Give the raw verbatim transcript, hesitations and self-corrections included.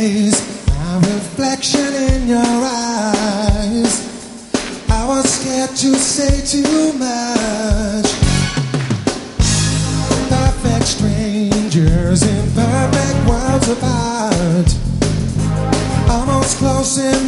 days, my reflection in your eyes. I was scared to say too much. Perfect strangers in perfect worlds apart, almost close in